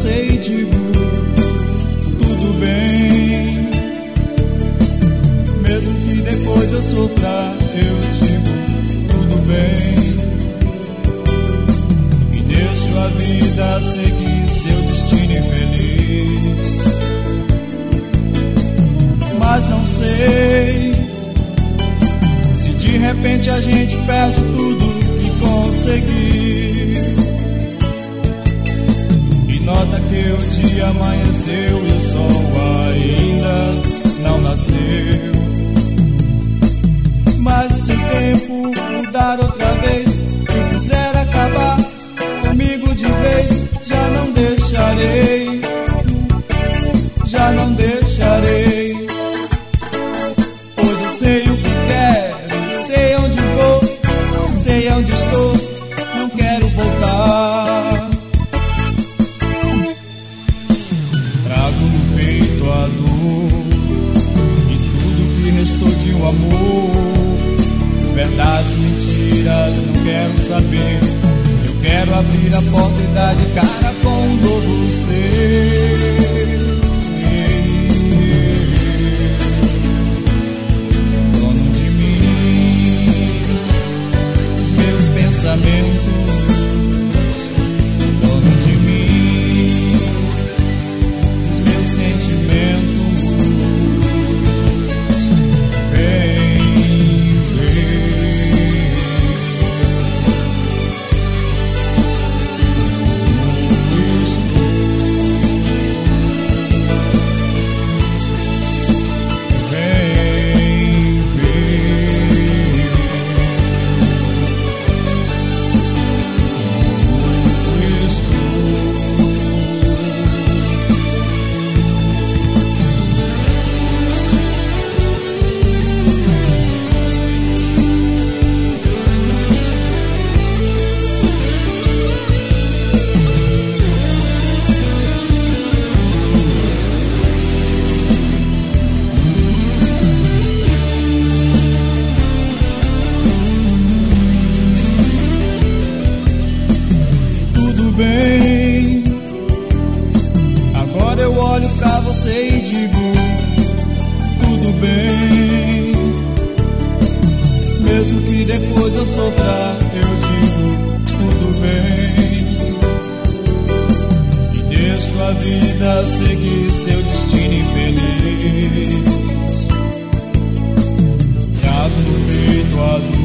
você e digo: tudo bem. Mesmo que depois eu sofra, eu digo: tudo bem. E deixo a vida seguir seu destino infeliz. Mas não sei se de repente a gente perde tudo que conseguir. E nota que o dia amanheceu e o sol ainda não nasceu. Mas se o tempo mudar outra vez e quiser acabar comigo de vez, já não deixarei, já não deixarei. Pois eu sei o que quero, sei onde vou, sei onde estou, não quero voltar. Trago no peito a dor e tudo que restou de um amor. Verdades, mentiras, não quero saber. Eu quero abrir a porta e dar de cara com um novo ser. Dono de mim, os meus pensamentos. Dono de mim, os meus sentimentos. Bem, agora eu olho pra você e digo: tudo bem. Mesmo que depois eu sofra, eu digo: tudo bem. E deixo a vida seguir seu destino infeliz. Trago no peito a dor